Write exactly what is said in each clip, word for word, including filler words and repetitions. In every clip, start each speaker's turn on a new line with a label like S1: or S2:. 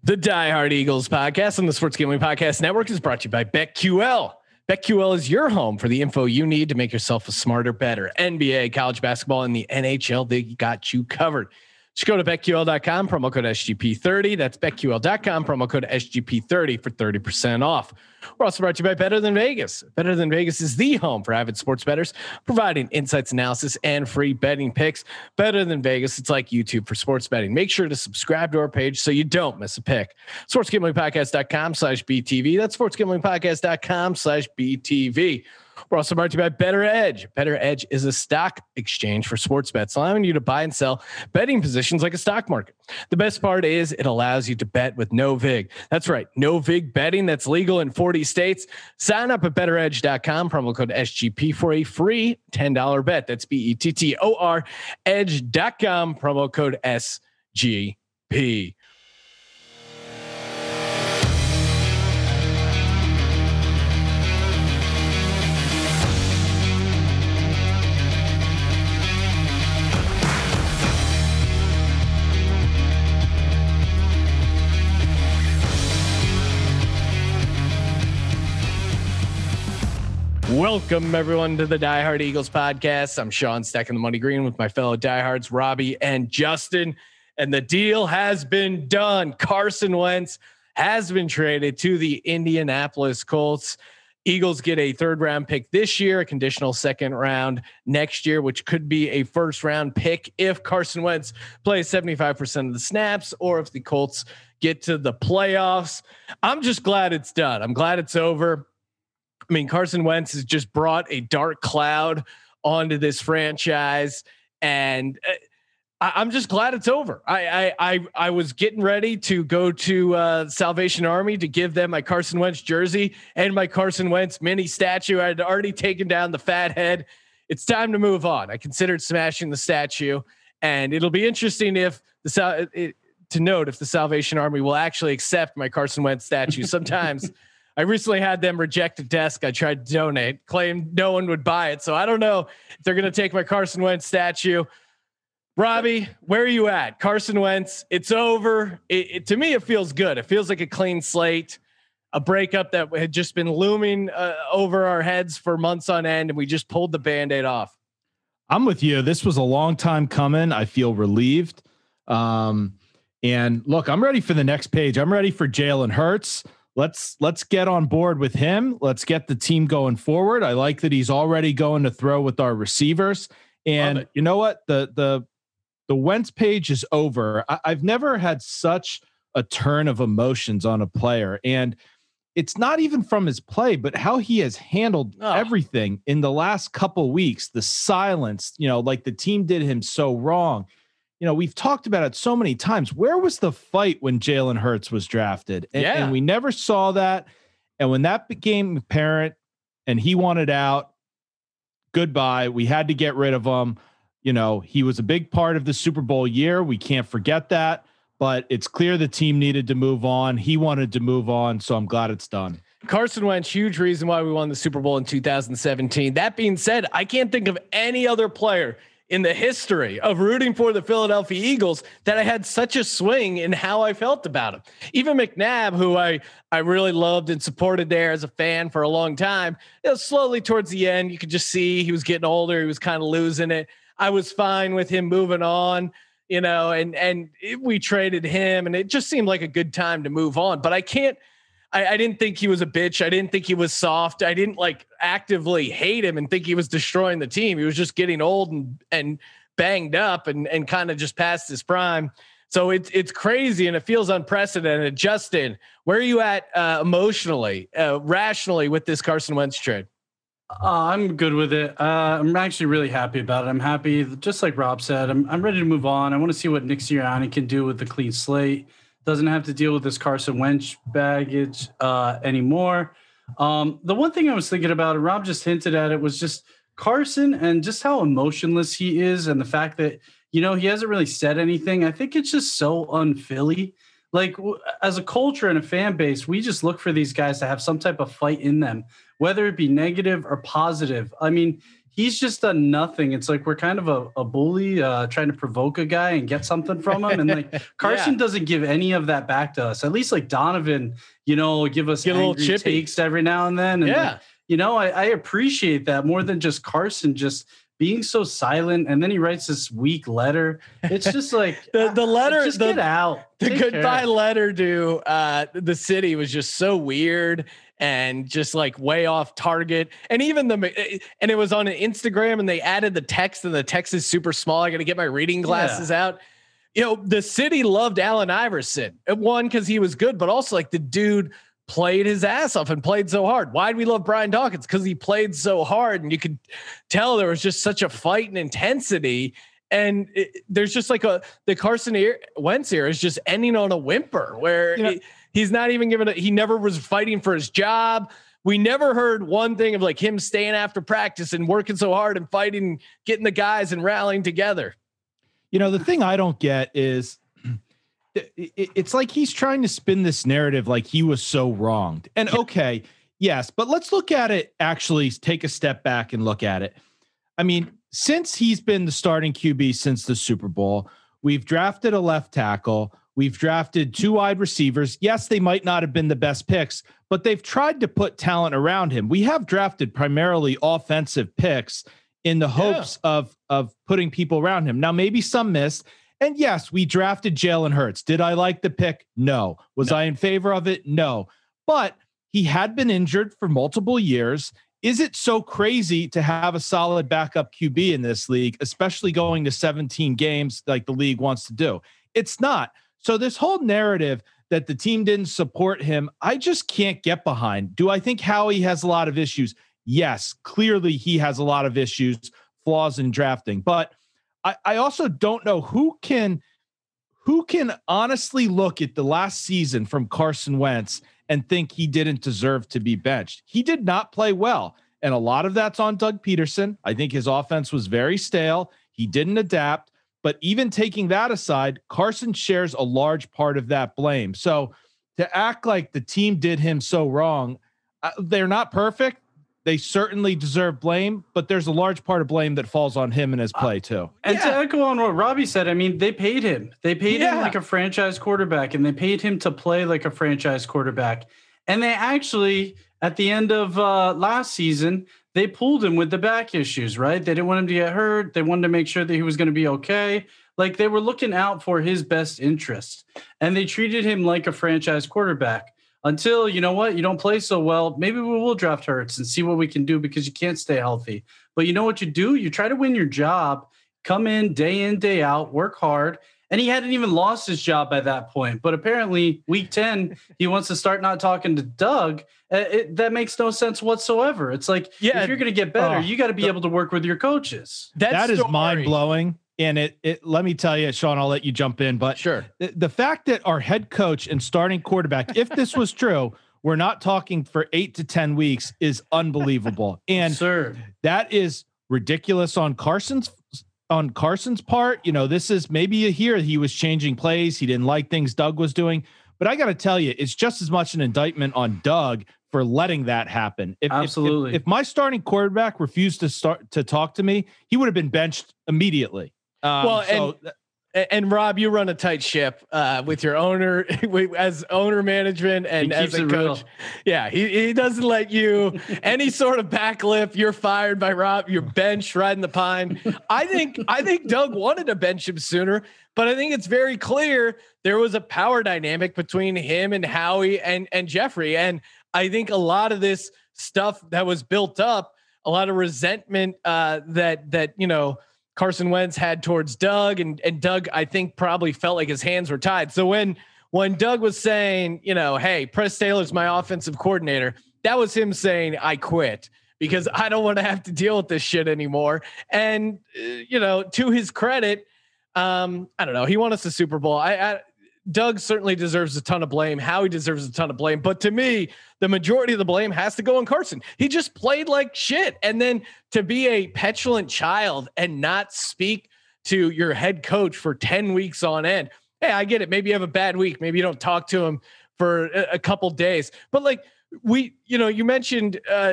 S1: The Die Hard Eagles podcast on the Sports Gambling Podcast Network is brought to you by BetQL. BetQL is your home for the info you need to make yourself a smarter, better. N B A, college basketball, and the N H L, they got you covered. Just go to bet Q L dot com, promo code S G P thirty. That's bet Q L dot com, promo code S G P thirty for thirty percent off. We're also brought to you by Better Than Vegas. Better Than Vegas is the home for avid sports bettors, providing insights, analysis, and free betting picks. Better Than Vegas, it's like YouTube for sports betting. Make sure to subscribe to our page so you don't miss a pick. sports gambling podcast dot com slash B T V. That's sports gambling podcast dot com slash B T V. We're also brought to you by Better Edge. Better Edge is a stock exchange for sports bets, allowing you to buy and sell betting positions like a stock market. The best part is it allows you to bet with no vig. That's right, no vig betting that's legal in forty states. Sign up at better edge dot com, promo code S G P for a free ten dollars bet. That's B E T T O R edge dot com, promo code S G P. Welcome everyone to the Die Hard Eagles podcast. I'm Sean Stacking the Money Green with my fellow diehards, Robbie and Justin. And the deal has been done. Carson Wentz has been traded to the Indianapolis Colts. Eagles get a third round pick this year, a conditional second round next year, which could be a first round pick if Carson Wentz plays seventy-five percent of the snaps or if the Colts get to the playoffs. I'm just glad it's done. I'm glad it's over. I mean, Carson Wentz has just brought a dark cloud onto this franchise, and I, I'm just glad it's over. I, I I I was getting ready to go to uh, Salvation Army to give them my Carson Wentz jersey and my Carson Wentz mini statue. I had already taken down the fat head. It's time to move on. I considered smashing the statue, and it'll be interesting if the it, to note if the Salvation Army will actually accept my Carson Wentz statue. Sometimes. I recently had them reject a desk I tried to donate, claimed no one would buy it. So I don't know if they're going to take my Carson Wentz statue. Robbie, where are you at? Carson Wentz, it's over. It, it, to me, it feels good. It feels like a clean slate, a breakup that had just been looming uh, over our heads for months on end, and we just pulled the Band-Aid off.
S2: I'm with you. This was a long time coming. I feel relieved. Um, and look, I'm ready for the next page. I'm ready for Jalen Hurts. Let's let's get on board with him. Let's get the team going forward. I like that he's already going to throw with our receivers. And you know what? The the the Wentz page is over. I, I've never had such a turn of emotions on a player. And it's not even from his play, but how he has handled oh. everything in the last couple weeks. The silence, you know, like the team did him so wrong. You know, we've talked about it so many times. Where was the fight when Jalen Hurts was drafted? And,
S1: yeah.
S2: and we never saw that. And when that became apparent and he wanted out, goodbye. We had to get rid of him. You know, he was a big part of the Super Bowl year. We can't forget that. But it's clear the team needed to move on. He wanted to move on. So I'm glad it's done.
S1: Carson Wentz, huge reason why we won the Super Bowl in two thousand seventeen. That being said, I can't think of any other player in the history of rooting for the Philadelphia Eagles that I had such a swing in how I felt about him. Even McNabb, who I, I really loved and supported there as a fan for a long time, you know, slowly towards the end, you could just see he was getting older. He was kind of losing it. I was fine with him moving on, you know, and, and it, we traded him and it just seemed like a good time to move on, but I can't, I, I didn't think he was a bitch. I didn't think he was soft. I didn't like actively hate him and think he was destroying the team. He was just getting old and, and banged up and, and kind of just past his prime. So it's, it's crazy and it feels unprecedented. Justin, where are you at uh, emotionally, uh, rationally with this Carson Wentz trade?
S3: Uh, I'm good with it. Uh, I'm actually really happy about it. I'm happy, just like Rob said, I'm, I'm ready to move on. I want to see what Nick Sirianni can do with the clean slate. Doesn't have to deal with this Carson Wentz baggage uh, anymore. Um, the one thing I was thinking about, and Rob just hinted at it, was just Carson and just how emotionless he is, and the fact that, you know, he hasn't really said anything. I think it's just so un-Philly. Like, w- as a culture and a fan base, we just look for these guys to have some type of fight in them, whether it be negative or positive. I mean, he's just done nothing. It's like we're kind of a, a bully uh, trying to provoke a guy and get something from him. And like Carson yeah. doesn't give any of that back to us. At least like Donovan, you know, give us
S1: Get a little chippy
S3: takes every now and then. And
S1: yeah.
S3: like, you know, I, I appreciate that more than just Carson just being so silent. And then he writes this weak letter. It's just like
S1: the, the letter,
S3: just
S1: the,
S3: get out.
S1: The
S3: Take
S1: goodbye
S3: care.
S1: letter to uh, the city was just so weird and just like way off target. And even the, and it was on an Instagram and they added the text and the text is super small. I got to get my reading glasses yeah. out. You know, the city loved Allen Iverson. One, because he was good, but also like the dude played his ass off and played so hard. Why do we love Brian Dawkins? Because he played so hard and you could tell there was just such a fight and intensity. And it, there's just like a, the Carson Wentz here is just ending on a whimper where you know, he, he's not even given a, he never was fighting for his job. We never heard one thing of like him staying after practice and working so hard and fighting, getting the guys and rallying together.
S2: You know, the thing I don't get is it's like he's trying to spin this narrative like he was so wronged. And okay, yes, but let's look at it, actually take a step back and look at it. I mean, since he's been the starting Q B since the Super Bowl, we've drafted a left tackle. We've drafted two wide receivers. Yes, they might not have been the best picks, but they've tried to put talent around him. We have drafted primarily offensive picks in the hopes yeah. of, of putting people around him. Now, maybe some missed. And yes, we drafted Jalen Hurts. Did I like the pick? No. Was no. I in favor of it? No. But he had been injured for multiple years. Is it so crazy to have a solid backup Q B in this league, especially going to seventeen games like the league wants to do? It's not. So this whole narrative that the team didn't support him, I just can't get behind. Do I think Howie has a lot of issues? Yes, clearly he has a lot of issues, flaws in drafting, but I, I also don't know who can who can honestly look at the last season from Carson Wentz and think he didn't deserve to be benched. He did not play well, and a lot of that's on Doug Peterson. I think his offense was very stale. He didn't adapt, but even taking that aside, Carson shares a large part of that blame. So to act like the team did him so wrong, uh, they're not perfect. They certainly deserve blame, but there's a large part of blame that falls on him and his play too.
S3: And
S1: yeah.
S3: to echo on what Robbie said, I mean, they paid him. They paid
S1: yeah.
S3: him like a franchise quarterback, and they paid him to play like a franchise quarterback. And they actually, at the end of uh, last season, they pulled him with the back issues, right? They didn't want him to get hurt. They wanted to make sure that he was going to be okay. Like they were looking out for his best interests, and they treated him like a franchise quarterback. Until, you know what, you don't play so well, maybe we will draft Hurts and see what we can do because you can't stay healthy. But you know what you do? You try to win your job, come in day in, day out, work hard. And he hadn't even lost his job by that point. But apparently week ten, he wants to start not talking to Doug. Uh, it, that makes no sense whatsoever. It's like, yeah, if you're going to get better, uh, you got to be the, able to work with your coaches.
S2: That's that is mind blowing. And it, it, let me tell you, Sean, I'll let you jump in, but
S1: sure.
S2: The, the fact that our head coach and starting quarterback, if this was true, we're not talking for eight to ten weeks is unbelievable. And
S3: Sir.
S2: that is ridiculous on Carson's, on Carson's part. You know, this is maybe a here he was changing plays. He didn't like things Doug was doing, but I got to tell you, it's just as much an indictment on Doug for letting that happen. If,
S3: Absolutely.
S2: If, if, if my starting quarterback refused to start to talk to me, he would have been benched immediately. Um,
S1: well,
S2: so,
S1: and, and Rob, you run a tight ship uh, with your owner as owner management and as a coach. Real. Yeah. He, he doesn't let you any sort of backlip. You're fired by Rob, you're benched riding the pine. I think, I think Doug wanted to bench him sooner, but I think it's very clear there was a power dynamic between him and Howie and, and Jeffrey. And I think a lot of this stuff that was built up, a lot of resentment uh, that, that, you know, Carson Wentz had towards Doug, and, and Doug, I think, probably felt like his hands were tied. So when, when Doug was saying, you know, hey, Press Taylor's my offensive coordinator, that was him saying, I quit because I don't want to have to deal with this shit anymore. And, uh, you know, to his credit, um, I don't know, he won us the Super Bowl. I, I Doug certainly deserves a ton of blame. Howie deserves a ton of blame. But to me, the majority of the blame has to go on Carson. He just played like shit. And then to be a petulant child and not speak to your head coach for ten weeks on end. Hey, I get it. Maybe you have a bad week. Maybe you don't talk to him for a, a couple days. But like we, you know, you mentioned uh,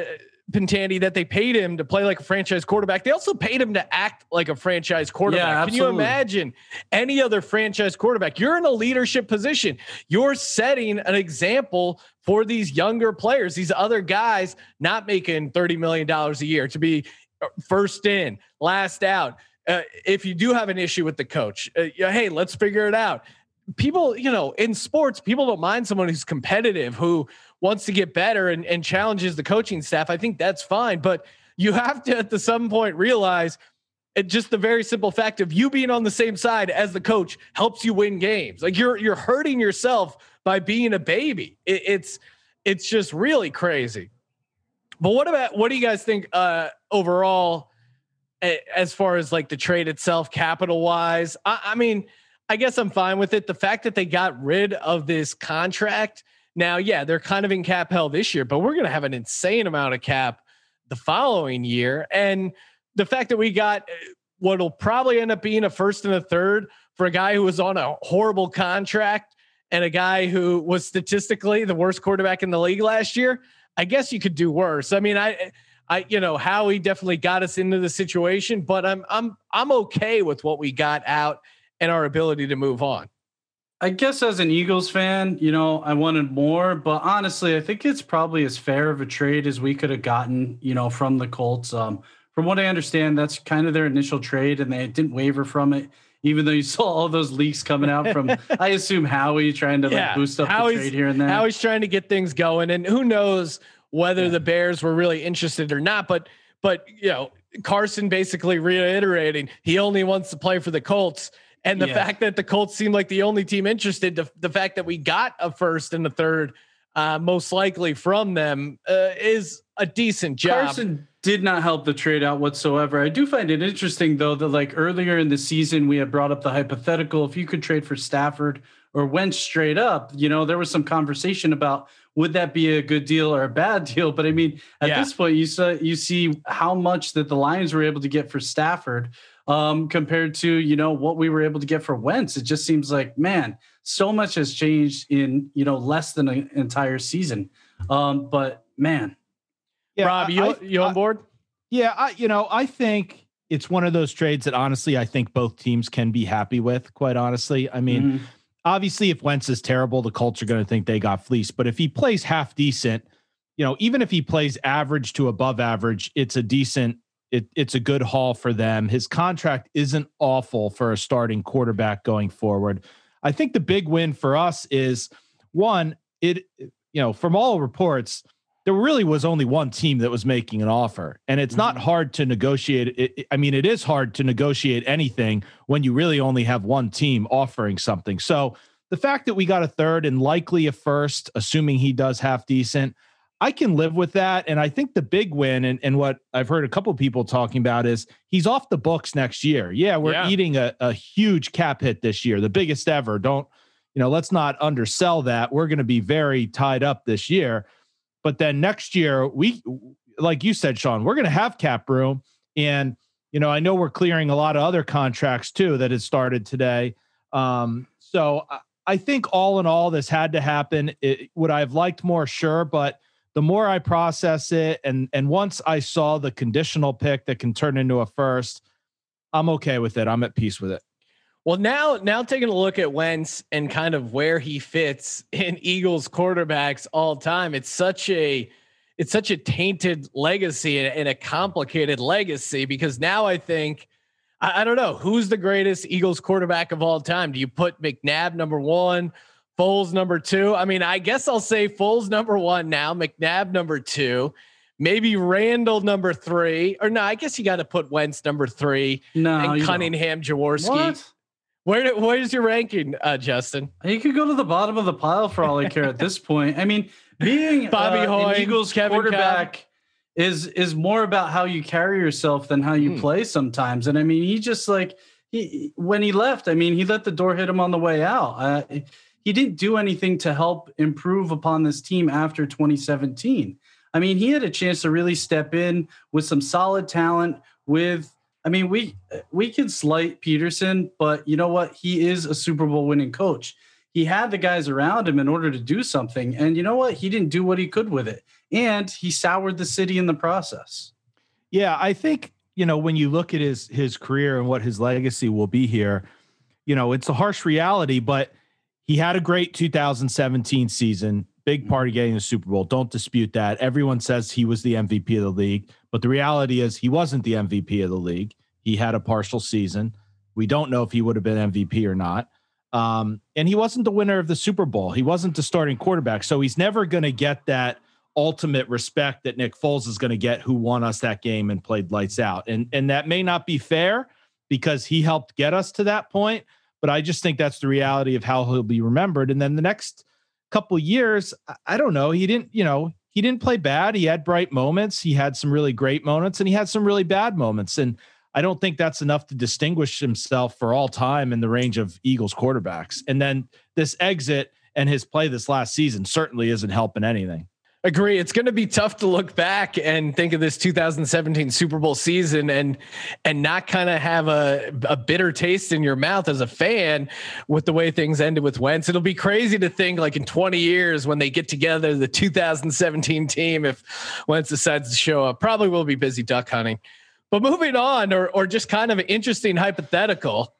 S1: Pintani, that they paid him to play like a franchise quarterback. They also paid him to act like a franchise quarterback.
S3: Yeah,
S1: Can you imagine any other franchise quarterback? You're in a leadership position. You're setting an example for these younger players, these other guys not making thirty million dollars a year to be first in, last out. Uh, if you do have an issue with the coach, uh, hey, let's figure it out. People, you know, in sports, people don't mind someone who's competitive, who wants to get better and, and challenges the coaching staff. I think that's fine, but you have to, at the some point, realize it, just the very simple fact of you being on the same side as the coach helps you win games. Like you're, you're hurting yourself by being a baby. It, it's, it's just really crazy. But what about, what do you guys think uh, overall, as far as like the trade itself, capital wise? I, I mean, I guess I'm fine with it. The fact that they got rid of this contract now, yeah, they're kind of in cap hell this year, but we're going to have an insane amount of cap the following year. And the fact that we got what'll probably end up being a first and a third for a guy who was on a horrible contract and a guy who was statistically the worst quarterback in the league last year, I guess you could do worse. I mean, I, I, you know, Howie definitely got us into the situation, but I'm, I'm, I'm okay with what we got out and our ability to move on.
S3: I guess as an Eagles fan, you know, I wanted more, but honestly, I think it's probably as fair of a trade as we could have gotten, you know, from the Colts. Um, from what I understand, that's kind of their initial trade, and they didn't waver from it, even though you saw all those leaks coming out from, I assume, Howie trying to yeah, like boost up Howie's, the trade here and there.
S1: Howie's trying to get things going, and who knows whether yeah. the Bears were really interested or not, but, but, you know, Carson basically reiterating he only wants to play for the Colts. And the yeah. fact that the Colts seem like the only team interested, the, the fact that we got a first and a third, uh, most likely from them, uh, is a decent job.
S3: Carson did not help the trade out whatsoever. I do find it interesting, though, that like earlier in the season, we had brought up the hypothetical, if you could trade for Stafford or Wentz straight up, you know, there was some conversation about would that be a good deal or a bad deal? But I mean, at yeah. this point, you saw, you see how much that the Lions were able to get for Stafford. Um, compared to, you know, what we were able to get for Wentz. It just seems like, man, so much has changed in, you know, less than an entire season. Um, but man,
S1: yeah, Rob, you, I, you on board?
S2: Yeah. I, you know, I think it's one of those trades that honestly, I think both teams can be happy with, quite honestly. I mean, mm-hmm. obviously if Wentz is terrible, the Colts are going to think they got fleeced, but if he plays half decent, you know, even if he plays average to above average, it's a decent, It, it's a good haul for them. His contract isn't awful for a starting quarterback going forward. I think the big win for us is one, it, you know, from all reports, there really was only one team that was making an offer, and it's mm-hmm. not hard to negotiate. It, I mean, it is hard to negotiate anything when you really only have one team offering something. So the fact that we got a third and likely a first, assuming he does half decent, I can live with that. And I think the big win, and, and what I've heard a couple of people talking about, is he's off the books next year. Yeah, we're yeah. eating a, a huge cap hit this year, the biggest ever. Don't, you know, let's not undersell that. We're going to be very tied up this year. But then next year, we, like you said, Sean, we're going to have cap room. And, you know, I know we're clearing a lot of other contracts too that had started today. Um, so I, I think all in all, this had to happen. It, would I have liked more? Sure. But the more I process it, and and once I saw the conditional pick that can turn into a first, I'm okay with it. I'm at peace with it.
S1: Well, now, now taking a look at Wentz and kind of where he fits in Eagles quarterbacks all time, it's such a, it's such a tainted legacy and, and a complicated legacy, because now I think, I, I don't know, who's the greatest Eagles quarterback of all time? Do you put McNabb number one? Foles number two. I mean, I guess I'll say Foles number one now, McNabb number two, maybe Randall number three, or no, I guess you got to put Wentz number three.
S3: No,
S1: and Cunningham, Jaworski. What? Where where's your ranking, uh, Justin?
S3: You could go to the bottom of the pile for all I care at this point. I mean, being
S1: Bobby
S3: uh,
S1: Hoyne,
S3: an Eagles
S1: Kevin
S3: quarterback
S1: Cobb.
S3: is is more about how you carry yourself than how you mm. play sometimes. And I mean, he just like he when he left, I mean, he let the door hit him on the way out. Uh, He didn't do anything to help improve upon this team after twenty seventeen. I mean, he had a chance to really step in with some solid talent with, I mean, we, we can slight Peterson, but you know what? He is a Super Bowl winning coach. he had the guys around him in order to do something. And you know what? He didn't do what he could with it. And he soured the city in the process.
S2: Yeah, I think, you know, when you look at his his career and what his legacy will be here, you know, it's a harsh reality, but he had a great two thousand seventeen season, big part of getting the Super Bowl. Don't dispute that. Everyone says he was the M V P of the league, but the reality is he wasn't the M V P of the league. He had a partial season. We don't know if he would have been M V P or not. Um, and he wasn't the winner of the Super Bowl. He wasn't the starting quarterback. So he's never going to get that ultimate respect that Nick Foles is going to get, who won us that game and played lights out. And, and that may not be fair because he helped get us to that point, but I just think that's the reality of how he'll be remembered. And then the next couple of years, I don't know, he didn't, you know, he didn't play bad. He had bright moments. He had some really great moments and he had some really bad moments. And I don't think that's enough to distinguish himself for all time in the range of Eagles quarterbacks. And then this exit and his play this last season certainly isn't helping anything.
S1: Agree. It's going to be tough to look back and think of this two thousand seventeen Super Bowl season and and not kind of have a, a bitter taste in your mouth as a fan with the way things ended with Wentz. It'll be crazy to think like in twenty years when they get together, the two thousand seventeen team, if Wentz decides to show up, probably will be busy duck hunting. But moving on, or or just kind of an interesting hypothetical,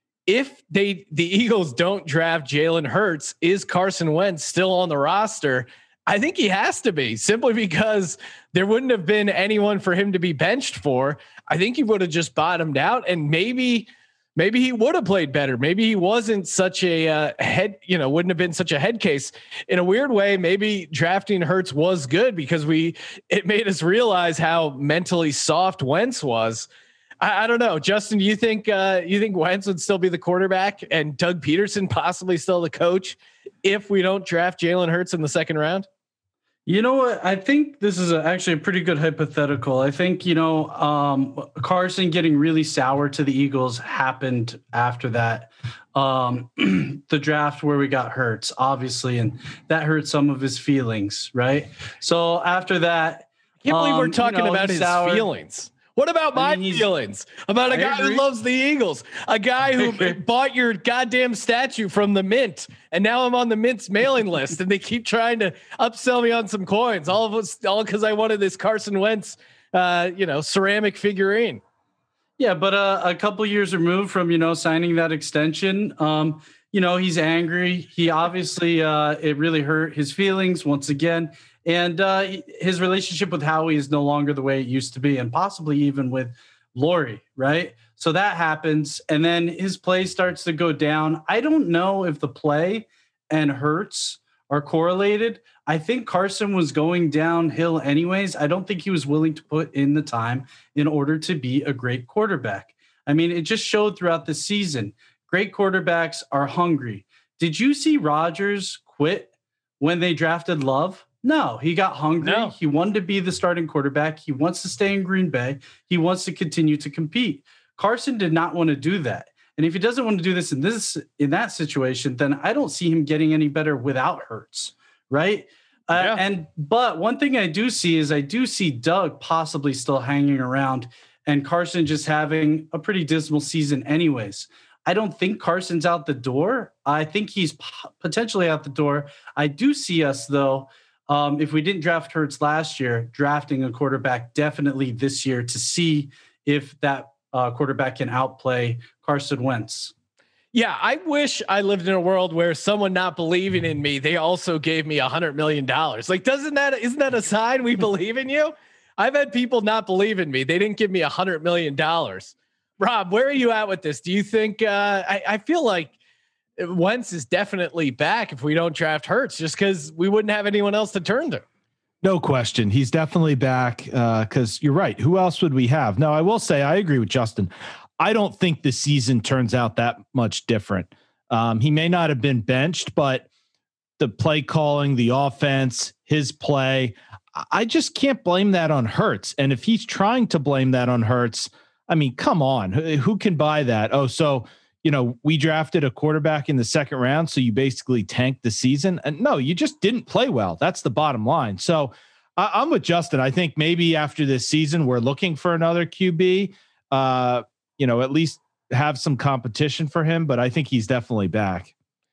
S1: if they the Eagles don't draft Jalen Hurts, is Carson Wentz still on the roster? I think he has to be, simply because there wouldn't have been anyone for him to be benched for. I think he would have just bottomed out, and maybe, maybe he would have played better. Maybe he wasn't such a uh, head, you know, wouldn't have been such a head case. In a weird way, maybe drafting Hurts was good because we, it made us realize how mentally soft Wentz was. I, I don't know, Justin. Do you think uh, you think Wentz would still be the quarterback and Doug Peterson possibly still the coach if we don't draft Jalen Hurts in the second round?
S3: You know what? I think this is a, actually a pretty good hypothetical. I think, you know, um, Carson getting really sour to the Eagles happened after that. Um, the draft where we got Hurts, obviously, and that hurt some of his feelings, right? So after that,
S1: I can't believe
S3: um,
S1: we're talking
S3: you know,
S1: about his
S3: sour.
S1: feelings. What about my
S3: I mean,
S1: feelings about a
S3: I
S1: guy
S3: agree.
S1: who loves the Eagles, a guy who bought your goddamn statue from the Mint, and now I'm on the Mint's mailing list, and they keep trying to upsell me on some coins. All of us, all because I wanted this Carson Wentz, uh, you know, ceramic figurine.
S3: Yeah, but uh, a couple years removed from, you know, signing that extension, um, you know, he's angry. He obviously, uh, it really hurt his feelings once again. And uh, his relationship with Howie is no longer the way it used to be, and possibly even with Lori, right? So that happens, and then his play starts to go down. I don't know if the play and Hurts are correlated. I think Carson was going downhill anyways. I don't think he was willing to put in the time in order to be a great quarterback. I mean, it just showed throughout the season. Great quarterbacks are hungry. Did you see Rodgers quit when they drafted Love? No, he got hungry.
S1: No.
S3: He wanted to be the starting quarterback. He wants to stay in Green Bay. He wants to continue to compete. Carson did not want to do that. And if he doesn't want to do this in this in that situation, then I don't see him getting any better without Hurts, right? Uh,
S1: Yeah.
S3: And but one thing I do see is I do see Doug possibly still hanging around and Carson just having a pretty dismal season anyways. I don't think Carson's out the door. I think he's p- potentially out the door. I do see us, though, Um, if we didn't draft Hurts last year, drafting a quarterback definitely this year to see if that uh, quarterback can outplay Carson Wentz.
S1: Yeah, I wish I lived in a world where someone not believing in me, they also gave me a hundred million dollars. Like, doesn't that isn't that a sign we believe in you? I've had people not believe in me. They didn't give me a hundred million dollars. Rob, where are you at with this? Do you think uh, I, I feel like Wentz is definitely back if we don't draft Hurts, just because we wouldn't have anyone else to turn to?
S2: No question. He's definitely back because uh, you're right. Who else would we have? No, I will say I agree with Justin. I don't think the season turns out that much different. Um, he may not have been benched, but the play calling, the offense, his play, I just can't blame that on Hurts. And if he's trying to blame that on Hurts, I mean, come on, who, who can buy that? Oh, so you know, we drafted a quarterback in the second round, so you basically tanked the season. And no, you just didn't play well. That's the bottom line. So I, I'm with Justin. I think maybe after this season, we're looking for another Q B, uh, you know, at least have some competition for him, but I think he's definitely back.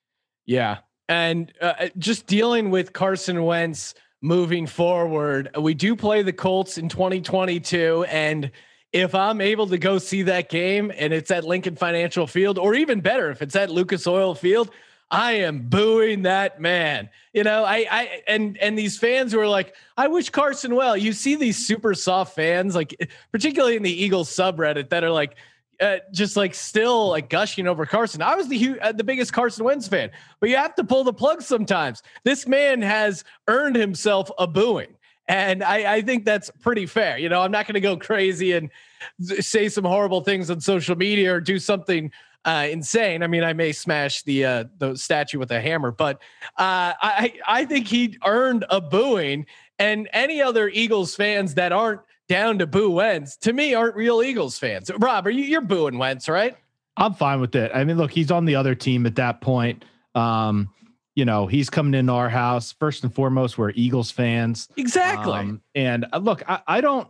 S1: Yeah. And uh, just dealing with Carson Wentz moving forward, we do play the Colts in twenty twenty-two. And if I'm able to go see that game and it's at Lincoln Financial Field, or even better, if it's at Lucas Oil Field, I am booing that man. You know, I, I, and, and these fans who are like, I wish Carson well. You see these super soft fans, like particularly in the Eagles subreddit, that are like, uh, just like still like gushing over Carson. I was the hu- uh, the biggest Carson Wentz fan, but you have to pull the plug sometimes. This man has earned himself a booing. And I, I think that's pretty fair. You know, I'm not going to go crazy and say some horrible things on social media or do something uh, insane. I mean, I may smash the uh, the statue with a hammer, but uh, I I think he earned a booing. And any other Eagles fans that aren't down to boo Wentz, to me, aren't real Eagles fans. Rob, are you you're booing Wentz, right?
S2: I'm fine with it. I mean, look, he's on the other team at that point. Um, you know, he's coming into our house. First and foremost, we're Eagles fans.
S1: Exactly.
S2: Um, and uh, look, I, I don't,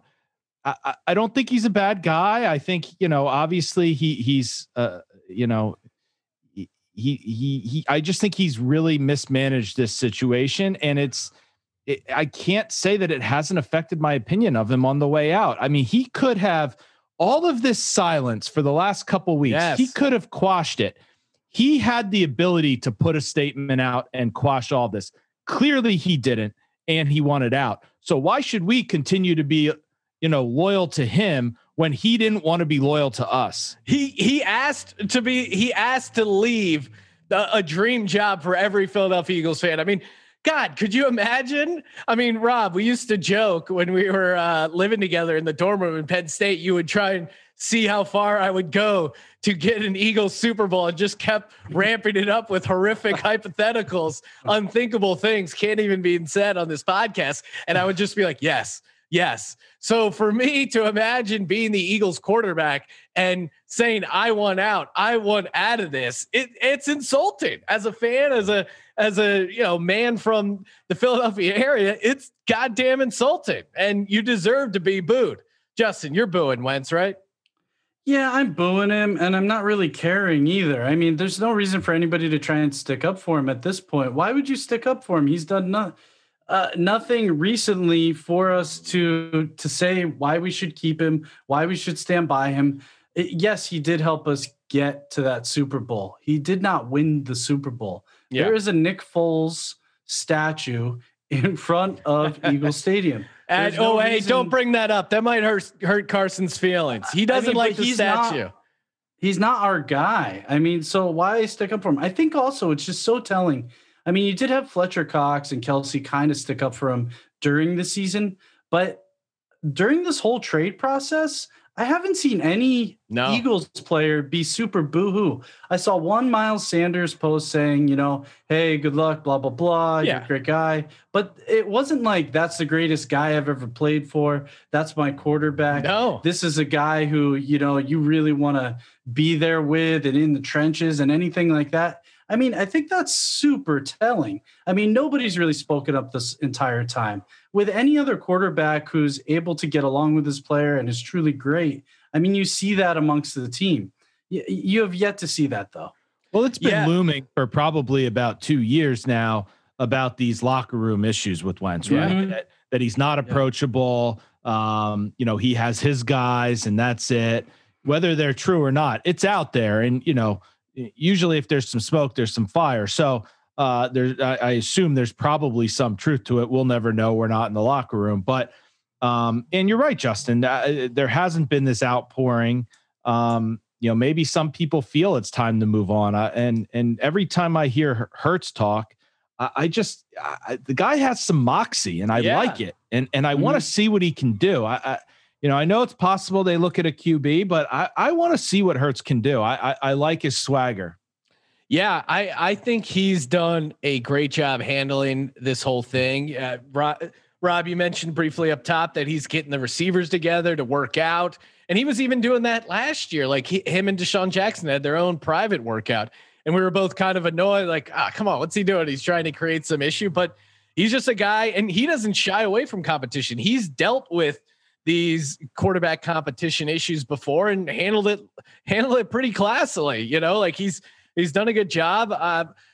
S2: I, I don't think he's a bad guy. I think, you know, obviously he he's, uh, you know, he, he, he, he, I just think he's really mismanaged this situation. And it's, it, I can't say that it hasn't affected my opinion of him on the way out. I mean, he could have all of this silence for the last couple weeks.
S1: Yes.
S2: He could have quashed it. He had the ability to put a statement out and quash all this. Clearly he didn't, and he wanted out. So why should we continue to be, you know, loyal to him when he didn't want to be loyal to us?
S1: He, he asked to be, he asked to leave the, a dream job for every Philadelphia Eagles fan. I mean, God, could you imagine? I mean, Rob, we used to joke when we were uh, living together in the dorm room in Penn State, you would try and see how far I would go to get an Eagles Super Bowl, and just kept ramping it up with horrific hypotheticals, unthinkable things can't even be said on this podcast. And I would just be like, yes, yes. So for me to imagine being the Eagles quarterback and saying, I want out, I want out of this, it, it's insulting as a fan, as a, as a, you know, man from the Philadelphia area. It's goddamn insulting, and you deserve to be booed. Justin, you're booing Wentz, right?
S3: Yeah, I'm booing him, and I'm not really caring either. I mean, there's no reason for anybody to try and stick up for him at this point. Why would you stick up for him? He's done no, uh, nothing recently for us to to say why we should keep him, why we should stand by him. It, yes, he did help us get to that Super Bowl. He did not win the Super Bowl. Yeah. There is a Nick Foles statue in front of Eagle Stadium.
S1: And no oh, reason. Hey, don't bring that up. That might hurt hurt Carson's feelings. He doesn't I mean, like the he's statue.
S3: Not, he's not our guy. I mean, so why stick up for him? I think also it's just so telling. I mean, you did have Fletcher Cox and Kelsey kind of stick up for him during the season, but during this whole trade process, I haven't seen any no. Eagles player be super boo-hoo. I saw one Miles Sanders post saying, you know, hey, good luck, blah, blah, blah. Yeah. You're a great guy. But it wasn't like, that's the greatest guy I've ever played for. That's my quarterback.
S1: No.
S3: This is a guy who, you know, you really want to be there with and in the trenches and anything like that. I mean, I think that's super telling. I mean, nobody's really spoken up this entire time. With any other quarterback who's able to get along with his player and is truly great, I mean, you see that amongst the team. You, you have yet to see that, though.
S2: Well, it's been
S1: yeah.
S2: looming for probably about two years now about these locker room issues with Wentz, right?
S1: Mm-hmm.
S2: That, that he's not approachable. Um, you know, he has his guys and that's it. Whether they're true or not, it's out there. And, you know, usually if there's some smoke, there's some fire. So uh, there's, I, I assume there's probably some truth to it. We'll never know. We're not in the locker room, but, um, and you're right, Justin, uh, there hasn't been this outpouring. Um, you know, maybe some people feel it's time to move on. Uh, and, and every time I hear Hurts talk, I, I just, I, the guy has some moxie and I
S1: yeah.
S2: like it. And, and I
S1: mm-hmm.
S2: want to see what he can do. I, I You know, I know it's possible they look at a Q B, but I, I want to see what Hurts can do. I, I I like his swagger.
S1: Yeah, I I think he's done a great job handling this whole thing. Uh, Rob, Rob, you mentioned briefly up top that he's getting the receivers together to work out, and he was even doing that last year. Like he, him and Deshaun Jackson had their own private workout, and we were both kind of annoyed. Like, ah, come on, what's he doing? He's trying to create some issue, but he's just a guy, and he doesn't shy away from competition. He's dealt with these quarterback competition issues before and handled it, handled it pretty classily, you know, like he's, he's done a good job. Uh,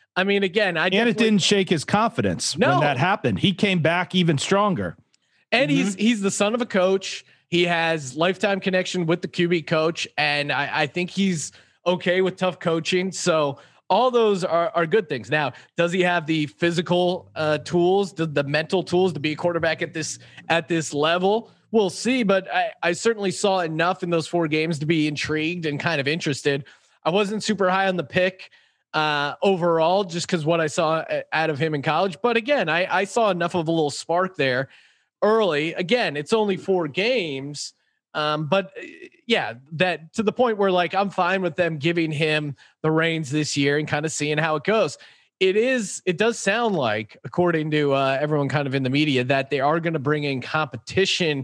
S1: I mean, again, I
S2: and it didn't shake his confidence
S1: no.
S2: when that happened. He came back even stronger.
S1: And mm-hmm. he's he's the son of a coach. He has lifetime connection with the Q B coach, and I, I think he's okay with tough coaching. So all those are, are good things. Now, does he have the physical uh, tools, the, the mental tools to be a quarterback at this at this level? We'll see. But I, I certainly saw enough in those four games to be intrigued and kind of interested. I wasn't super high on the pick uh, overall, just because what I saw out of him in college. But again, I, I saw enough of a little spark there early. Again, it's only four games. Um, but yeah, that to the point where like, I'm fine with them giving him the reins this year and kind of seeing how it goes. It is, it does sound like, according to uh, everyone kind of in the media, that they are going to bring in competition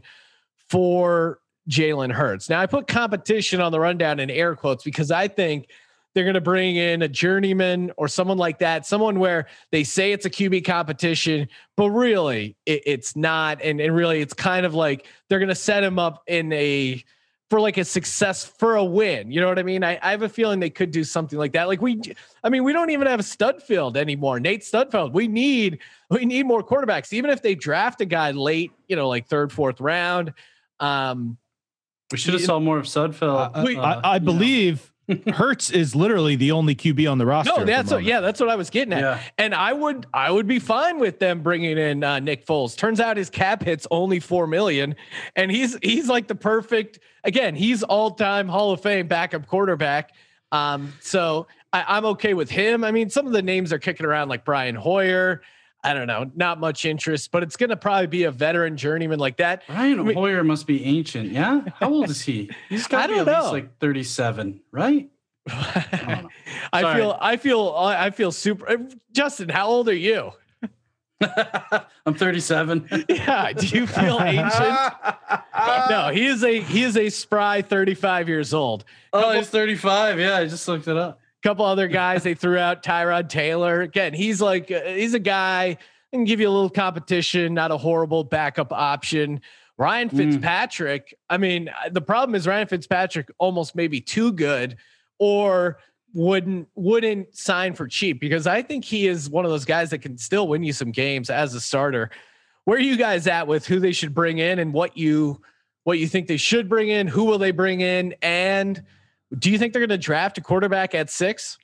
S1: for Jalen Hurts. Now I put competition on the rundown in air quotes because I think they're going to bring in a journeyman or someone like that, someone where they say it's a Q B competition, but really it, it's not. And, and really it's kind of like they're going to set him up in a, for like a success, for a win. You know what I mean? I, I have a feeling they could do something like that. Like we, I mean, we don't even have a Studfield anymore. Nate Studfield. We need, we need more quarterbacks, even if they draft a guy late, you know, like third, fourth round. Um,
S3: we should have saw more of Sudfeld.
S2: Uh, we, uh, I, I believe Hurts is literally the only Q B on the roster.
S1: No, that's what, yeah, that's what I was getting at. Yeah. And I would, I would be fine with them bringing in uh, Nick Foles. Turns out his cap hit's only four million, and he's he's like the perfect. Again, he's all time Hall of Fame backup quarterback. Um, so I, I'm okay with him. I mean, some of the names are kicking around like Brian Hoyer. I don't know, not much interest, but it's going to probably be a veteran journeyman like that.
S3: Brian
S1: I mean,
S3: Hoyer must be ancient. Yeah. How old is he? He's got to be at know. least like thirty-seven, right?
S1: I, I feel, I feel, I feel super. Justin, how old are you?
S3: I'm thirty-seven.
S1: Yeah. Do you feel ancient? No, he is a, he is a spry thirty-five years old.
S3: Couple, oh, he's thirty-five. Yeah. I just looked it up.
S1: Couple other guys they threw out. Tyrod Taylor. Again, he's like, uh, he's a guy and give you a little competition, not a horrible backup option. Ryan Fitzpatrick. Mm. I mean, the problem is Ryan Fitzpatrick almost maybe too good or wouldn't, wouldn't sign for cheap because I think he is one of those guys that can still win you some games as a starter. Where are you guys at with who they should bring in and what you, what you think they should bring in? Who will they bring in? And do you think they're going to draft a quarterback at six?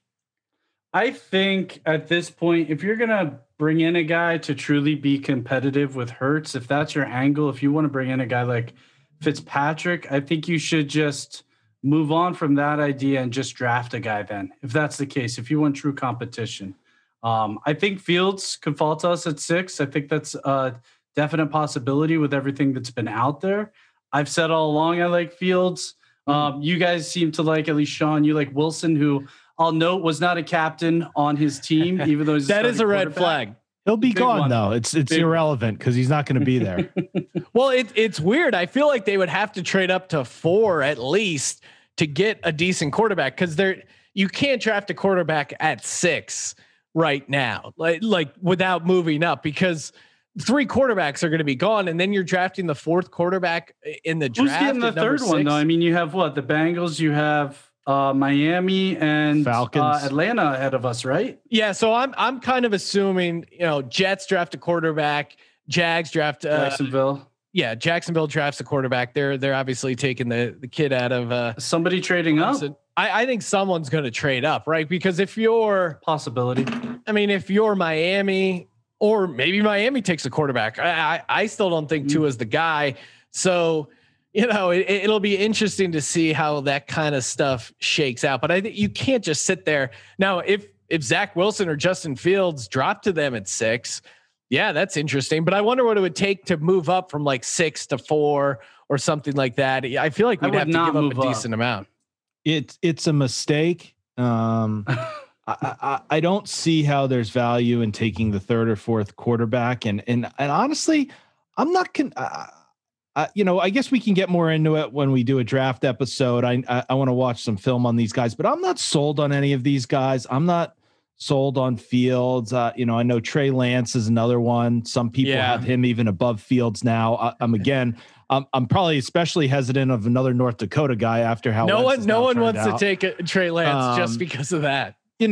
S3: I think at this point, if you're going to bring in a guy to truly be competitive with Hurts, if that's your angle, if you want to bring in a guy like Fitzpatrick, I think you should just move on from that idea and just draft a guy then, if that's the case, if you want true competition. Um, I think Fields could fall to us at six. I think that's a definite possibility with everything that's been out there. I've said all along I like Fields. Um, you guys seem to like, at least Sean, you like Wilson, who I'll note was not a captain on his team, even though he's
S1: that is a red flag.
S2: He'll be gone one. though. It's it's Big irrelevant because he's not going to be there.
S1: Well, it, it's weird. I feel like they would have to trade up to four at least to get a decent quarterback because they're you can't draft a quarterback at six right now, like like without moving up because three quarterbacks are going to be gone, and then you're drafting the fourth quarterback in the draft.
S3: Who's getting the third one though? I mean, you have what? The Bengals, you have uh, Miami and
S2: Falcons,
S3: uh, Atlanta ahead of us, right?
S1: Yeah. So I'm I'm kind of assuming you know Jets draft a quarterback, Jags draft uh,
S3: Jacksonville.
S1: Yeah, Jacksonville drafts a quarterback. They're they're obviously taking the the kid out of uh,
S3: somebody trading
S1: Clemson. up. I, I think someone's going to trade up, right? Because if you're
S3: possibility, I
S1: mean, if you're Miami. Or maybe Miami takes a quarterback. I, I, I still don't think Tua is the guy. So, you know, it, it'll be interesting to see how that kind of stuff shakes out. But I think you can't just sit there. Now, if if Zach Wilson or Justin Fields drop to them at six, yeah, that's interesting. But I wonder what it would take to move up from like six to four or something like that. I feel like we'd have to give up a decent
S2: up.
S1: amount.
S2: It's it's a mistake. Um I, I, I don't see how there's value in taking the third or fourth quarterback. And, and, and honestly, I'm not con uh, uh, you know, I guess we can get more into it when we do a draft episode. I, I, I want to watch some film on these guys, but I'm not sold on any of these guys. I'm not sold on Fields. Uh, you know, I know Trey Lance is another one. Some people yeah. have him even above Fields now. I, I'm again, I'm, I'm probably especially hesitant of another North Dakota guy after how
S1: no one, no one wants
S2: out.
S1: to take a Trey Lance um, just because of that.
S2: You know,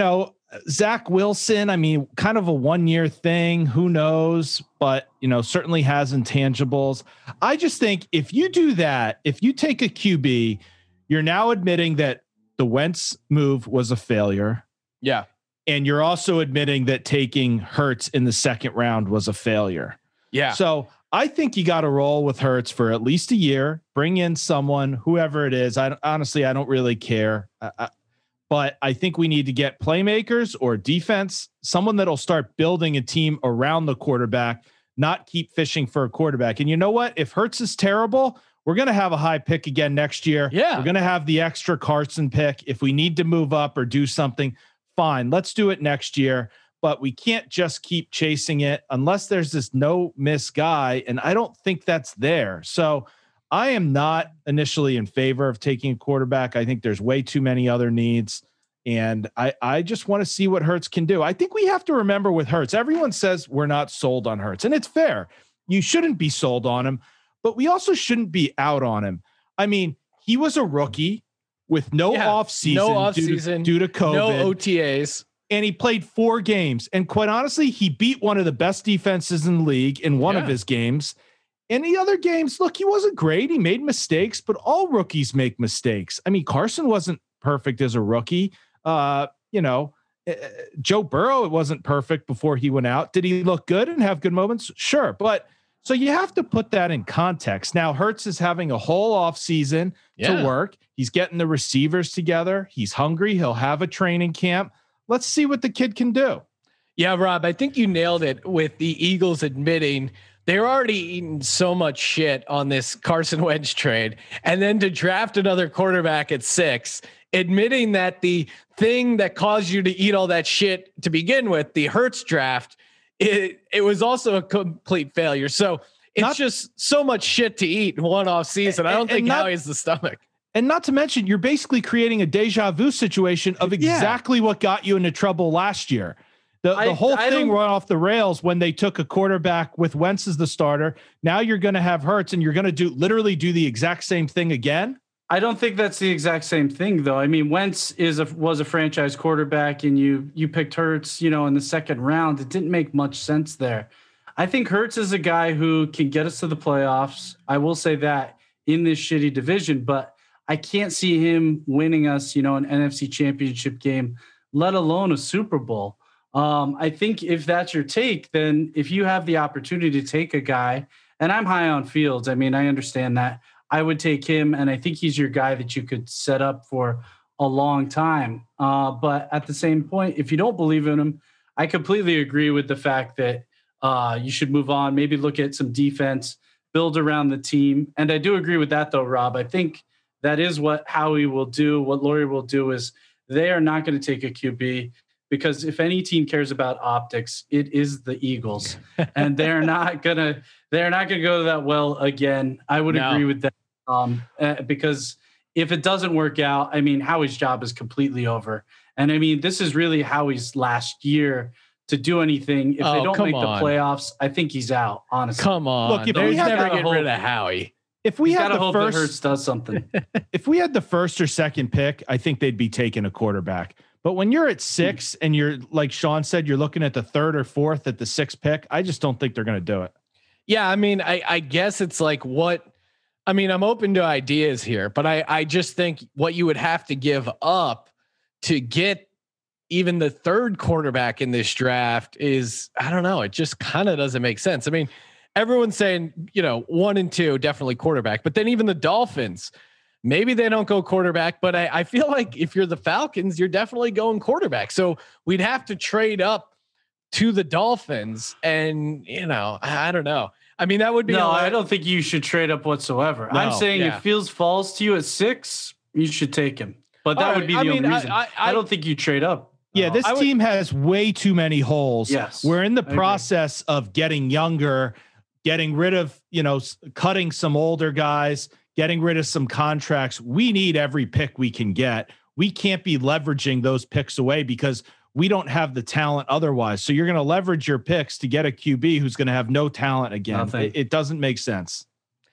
S2: Zach Wilson, I mean, kind of a one year thing, who knows, but you know, certainly has intangibles. I just think if you do that, if you take a Q B, you're now admitting that the Wentz move was a failure.
S1: Yeah.
S2: And you're also admitting that taking Hurts in the second round was a failure.
S1: Yeah.
S2: So I think you got to roll with Hurts for at least a year, bring in someone, whoever it is. I honestly, I don't really care. I, I, But I think we need to get playmakers or defense, someone that'll start building a team around the quarterback, not keep fishing for a quarterback. And you know what? If Hurts is terrible, we're going to have a high pick again next year.
S1: Yeah.
S2: We're going to have the extra Carson pick. If we need to move up or do something, fine, let's do it next year. But we can't just keep chasing it unless there's this no miss guy. And I don't think that's there. So I am not initially in favor of taking a quarterback. I think there's way too many other needs. And I, I just want to see what Hurts can do. I think we have to remember with Hurts, everyone says we're not sold on Hurts, and it's fair. You shouldn't be sold on him, but we also shouldn't be out on him. I mean, he was a rookie with no
S1: yeah,
S2: off season,
S1: no off
S2: due
S1: season,
S2: to, due to COVID,
S1: no O T As.
S2: And he played four games. And quite honestly, he beat one of the best defenses in the league in one
S1: yeah.
S2: of his games. In the other games, look, he wasn't great. He made mistakes, but all rookies make mistakes. I mean, Carson wasn't perfect as a rookie. Uh, you know, uh, Joe Burrow, it wasn't perfect before he went out. Did he look good and have good moments? Sure. But so you have to put that in context. Now, Hurts is having a whole off season yeah. to work. He's getting the receivers together. He's hungry. He'll have a training camp. Let's see what the kid can do.
S1: Yeah, Rob, I think you nailed it with the Eagles admitting they're already eating so much shit on this Carson Wentz trade. And then to draft another quarterback at six, admitting that the thing that caused you to eat all that shit to begin with, the Hurts draft, it, it was also a complete failure. So it's not, just so much shit to eat in one off season. I don't think not, Howie has the stomach.
S2: And not to mention, you're basically creating a deja vu situation of exactly yeah. what got you into trouble last year. The,
S3: I,
S2: the whole
S3: I
S2: thing went off the rails when they took a quarterback with Wentz as the starter. Now you're going to have Hurts and you're going to do literally do the exact same thing again.
S3: I don't think that's the exact same thing, though. I mean, Wentz is a was a franchise quarterback, and you you picked Hurts, you know, in the second round. It didn't make much sense there. I think Hurts is a guy who can get us to the playoffs. I will say that in this shitty division, but I can't see him winning us, you know, an N F C championship game, let alone a Super Bowl. Um, I think if that's your take, then if you have the opportunity to take a guy, and I'm high on Fields, I mean, I understand that. I would take him, and I think he's your guy that you could set up for a long time. Uh, but at the same point, if you don't believe in him, I completely agree with the fact that uh, you should move on, maybe look at some defense, build around the team. And I do agree with that, though, Rob. I think that is what Howie will do. What Laurie will do is they are not going to take a Q B because if any team cares about optics, it is the Eagles, and they're not gonna they're not gonna go that well again. I would no. agree with that um, uh, because if it doesn't work out, I mean, Howie's job is completely over, and I mean, this is really Howie's last year to do anything. If oh, they don't make on. the playoffs, I think he's out. Honestly,
S1: come on, look, if we never get rid of Howie.
S2: If we
S3: He's
S2: had the
S3: hope
S2: first,
S3: that Hurts does something.
S2: If we had the first or second pick, I think they'd be taking a quarterback. But when you're at six and you're, like Sean said, you're looking at the third or fourth at the sixth pick, I just don't think they're going to do it.
S1: Yeah, I mean, I, I guess it's like what, I mean, I'm open to ideas here, but I, I just think what you would have to give up to get even the third quarterback in this draft is, I don't know, it just kind of doesn't make sense. I mean, everyone's saying, you know, one and two, definitely quarterback, but then even the Dolphins, maybe they don't go quarterback, but I, I feel like if you're the Falcons, you're definitely going quarterback. So we'd have to trade up to the Dolphins, and you know, I, I don't know. I mean, that would be.
S3: No, I don't think you should trade up whatsoever. No, I'm saying yeah. if Fields falls to you at six, you should take him. But that
S1: All
S3: would
S1: right.
S3: be the
S1: I
S3: only
S1: mean,
S3: reason.
S1: I, I,
S3: I don't think you trade up.
S2: Yeah, this
S1: would,
S2: team has way too many holes.
S3: Yes,
S2: we're in the process of getting younger, getting rid of, you know, cutting some older guys, getting rid of some contracts. We need every pick we can get. We can't be leveraging those picks away because we don't have the talent otherwise. So you're going to leverage your picks to get a Q B who's going to have no talent again. It, it doesn't make sense.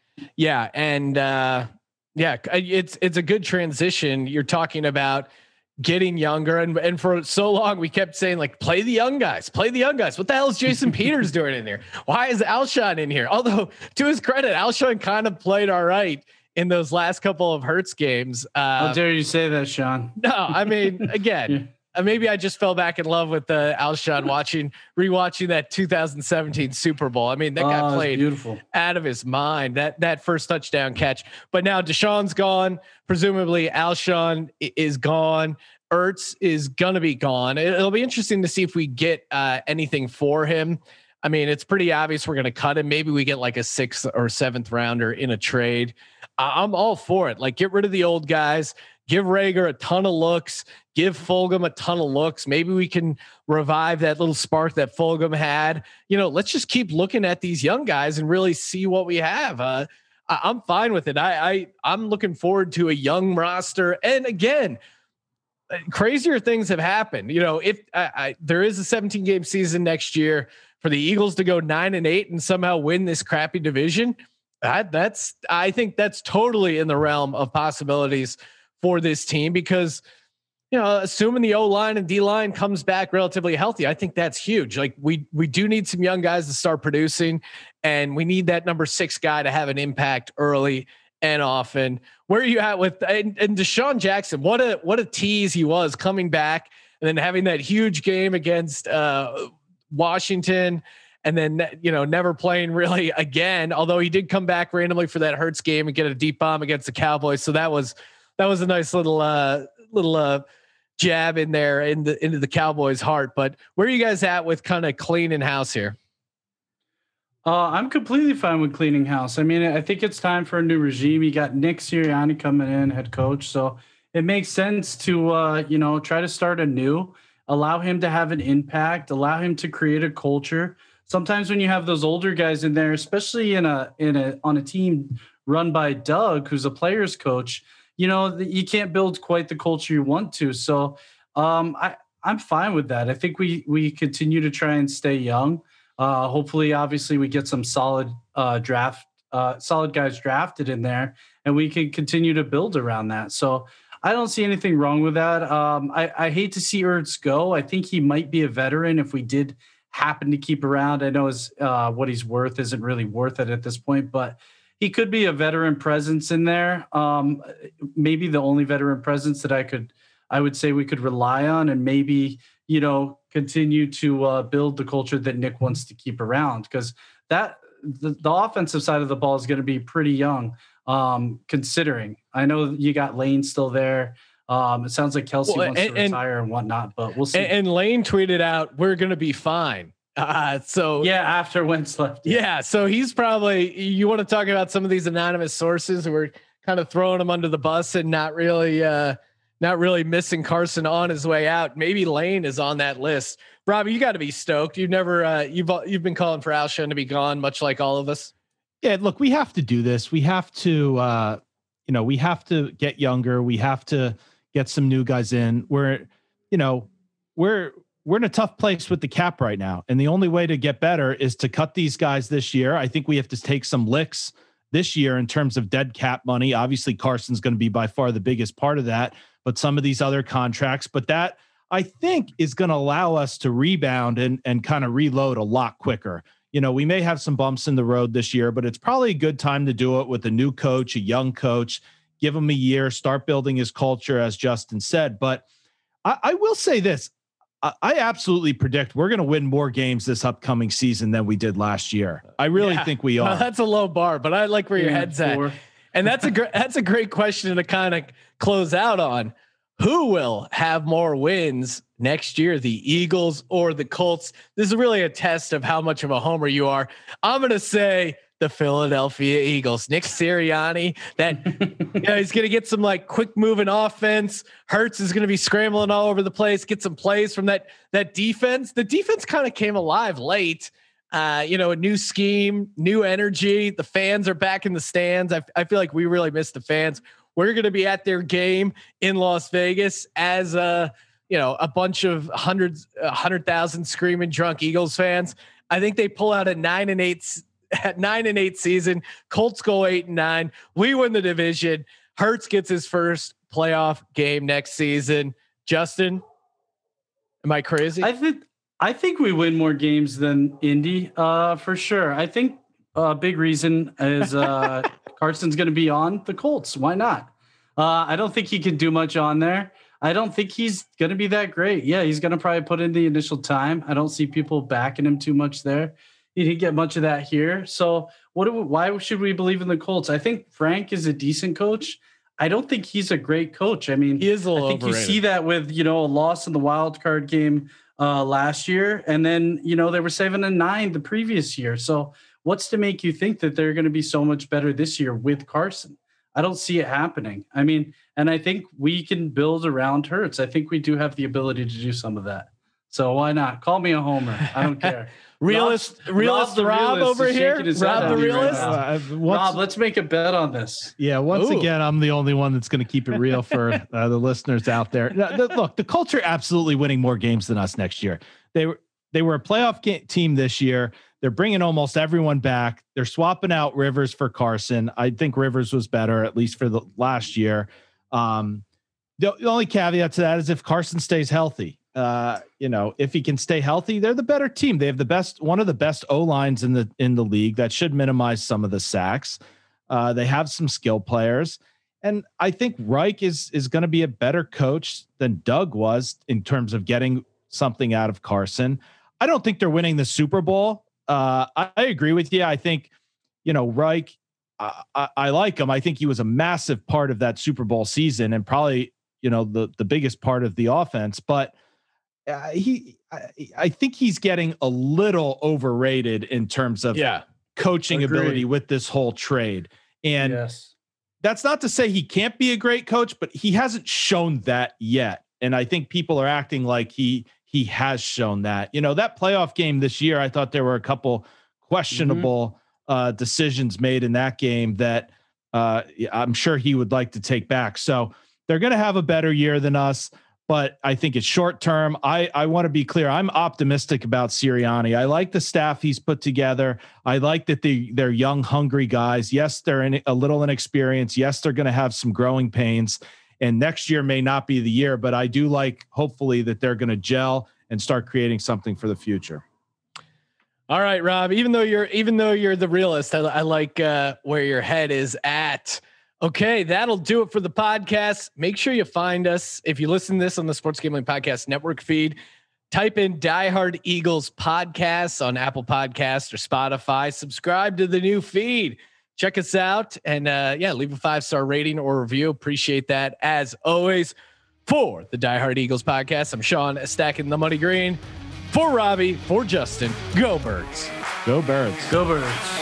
S1: Yeah. And uh, yeah, it's, it's a good transition. You're talking about getting younger. And, and for so long, we kept saying like, play the young guys, play the young guys. What the hell is Jason Peters doing in here? Why is Alshon in here? Although to his credit, Alshon kind of played all right in those last couple of Hurts games. Uh,
S3: How dare you say that, Sean?
S1: No, I mean, again, yeah. uh, maybe I just fell back in love with uh, Alshon watching, rewatching that two thousand seventeen Super Bowl. I mean, that guy
S3: oh,
S1: played
S3: beautiful.
S1: out of his mind, that, that first touchdown catch. But now Deshaun's gone. Presumably Alshon is gone. Ertz is going to be gone. It'll be interesting to see if we get uh, anything for him. I mean, it's pretty obvious we're going to cut him. Maybe we get like a sixth or seventh rounder in a trade. Uh, I'm all for it. Like, get rid of the old guys, give Rager a ton of looks, give Fulgham a ton of looks. Maybe we can revive that little spark that Fulgham had. You know, let's just keep looking at these young guys and really see what we have. Uh, I, I'm fine with it. I, I I'm looking forward to a young roster. And again, crazier things have happened. You know, if I, I, there is a seventeen game season next year for the Eagles to go nine and eight and somehow win this crappy division, that that's, I think that's totally in the realm of possibilities for this team, because, you know, assuming the O line and D line comes back relatively healthy, I think that's huge. Like, we, we do need some young guys to start producing, and we need that number six guy to have an impact early and often. Where are you at with and, and Deshaun Jackson? What a what a tease he was coming back and then having that huge game against uh, Washington, and then, you know, never playing really again. Although he did come back randomly for that Hurts game and get a deep bomb against the Cowboys, so that was that was a nice little uh, little uh, jab in there in the into the Cowboys' heart. But where are you guys at with kind of cleaning house here?
S3: Uh, I'm completely fine with cleaning house. I mean, I think it's time for a new regime. You got Nick Sirianni coming in, head coach. So it makes sense to, uh, you know, try to start anew, allow him to have an impact, allow him to create a culture. Sometimes when you have those older guys in there, especially in a, in a, on a team run by Doug, who's a player's coach, you know, you can't build quite the culture you want to. So um, I, I'm fine with that. I think we, we continue to try and stay young. Uh, hopefully, obviously, we get some solid uh, draft, uh, solid guys drafted in there, and we can continue to build around that. So I don't see anything wrong with that. Um, I, I hate to see Ertz go. I think he might be a veteran if we did happen to keep around. I know his uh, what he's worth isn't really worth it at this point, but he could be a veteran presence in there. Um, maybe the only veteran presence that I could, I would say we could rely on, and maybe, you know, continue to uh, build the culture that Nick wants to keep around, because that the, the offensive side of the ball is going to be pretty young. Um, considering I know you got Lane still there. Um, it sounds like Kelsey well, wants and, to retire and, and whatnot, but we'll see.
S1: And, and Lane tweeted out, "We're going to be fine." Uh, so
S3: yeah, after Wentz left.
S1: Yeah. yeah. So he's probably, you want to talk about some of these anonymous sources who were kind of throwing him under the bus and not really, uh, not really missing Carson on his way out. Maybe Lane is on that list. Robbie, you got to be stoked. You've never, uh, you've, you've been calling for Alshon to be gone, much like all of us.
S2: Yeah, look, we have to do this. We have to, uh, you know, we have to get younger. We have to get some new guys in. We're, you know, we're, we're in a tough place with the cap right now. And the only way to get better is to cut these guys this year. I think we have to take some licks this year in terms of dead cap money. Obviously Carson's going to be by far the biggest part of that, but some of these other contracts, but that I think is going to allow us to rebound and, and kind of reload a lot quicker. You know, we may have some bumps in the road this year, but it's probably a good time to do it with a new coach, a young coach, give him a year, start building his culture, as Justin said. But I, I will say this, I, I absolutely predict we're going to win more games this upcoming season than we did last year. I really yeah. think we are.
S1: No, that's a low bar, but I like where your yeah, head's four. at. And that's a great, that's a great question to kind of close out on. Who will have more wins next year, the Eagles or the Colts? This is really a test of how much of a homer you are. I'm going to say the Philadelphia Eagles. Nick Sirianni, that you know, he's going to get some like quick moving offense. Hurts is going to be scrambling all over the place, get some plays from that, that defense. The defense kind of came alive late. Uh, you know, a new scheme, new energy. The fans are back in the stands. I, I feel like we really missed the fans. We're going to be at their game in Las Vegas as a, you know, a bunch of hundreds, a hundred thousand screaming drunk Eagles fans. I think they pull out a nine and eight, nine and eight season. Colts go eight and nine. We win the division. Hurts gets his first playoff game next season. Justin, am I crazy?
S3: I think I think we win more games than Indy, uh, for sure. I think a big reason is uh, Carson's going to be on the Colts. Why not? Uh, I don't think he can do much on there. I don't think he's going to be that great. Yeah, he's going to probably put in the initial time. I don't see people backing him too much there. He didn't get much of that here. So what? Do we, why should we believe in the Colts? I think Frank is a decent coach. I don't think he's a great coach. I mean,
S1: he is a little
S3: I think
S1: overrated.
S3: You see that with, you know, a loss in the wild card game uh, last year. And then, you know, they were seven and nine the previous year. So what's to make you think that they're going to be so much better this year with Carson? I don't see it happening. I mean, and I think we can build around Hurts. I think we do have the ability to do some of that. So why not? Call me a homer. I don't care.
S1: realist,
S3: Rob,
S1: realist,
S3: Rob,
S1: Rob
S3: realist
S1: over here. Rob the realist.
S3: Right
S2: Uh,
S3: Rob, let's make a bet on this.
S2: Yeah, once
S1: Ooh.
S2: again, I'm the only one that's going to keep it real for uh, the listeners out there. No, the, look, the Colts are absolutely winning more games than us next year. They were they were a playoff game, team this year. They're bringing almost everyone back. They're swapping out Rivers for Carson. I think Rivers was better, at least for the last year. Um, the, the only caveat to that is if Carson stays healthy. Uh, you know, if he can stay healthy, they're the better team. They have the best, one of the best O lines in the in the league. That should minimize some of the sacks. Uh, they have some skill players, and I think Reich is is going to be a better coach than Doug was in terms of getting something out of Carson. I don't think they're winning the Super Bowl. Uh, I, I agree with you. I think, you know, Reich, I, I, I like him. I think he was a massive part of that Super Bowl season and probably, you know, the the biggest part of the offense, but. Uh, he, I, I think he's getting a little overrated in terms of
S1: yeah.
S2: coaching
S3: Agreed.
S2: ability with this whole trade. And
S3: yes.
S2: that's not to say he can't be a great coach, but he hasn't shown that yet. And I think people are acting like he, he has shown that. You know, that playoff game this year, I thought there were a couple questionable mm-hmm. uh, decisions made in that game that uh, I'm sure he would like to take back. So they're going to have a better year than us. But I think it's short term. I, I want to be clear. I'm optimistic about Sirianni. I like the staff he's put together. I like that they, they're young, hungry guys. Yes, they're in a little inexperienced. Yes, they're going to have some growing pains. And next year may not be the year, but I do like, hopefully, that they're going to gel and start creating something for the future.
S1: All right, Rob, even though you're even though you're the realist, I, I like uh, where your head is at. Okay, that'll do it for the podcast. Make sure you find us. If you listen to this on the Sports Gambling Podcast Network feed, type in Die Hard Eagles Podcasts on Apple Podcasts or Spotify. Subscribe to the new feed. Check us out. And uh, yeah, leave a five-star rating or review. Appreciate that. As always, for the Die Hard Eagles Podcast, I'm Sean Stacking the Money Green. For Robbie, for Justin, go Birds.
S2: Go Birds.
S3: Go Birds.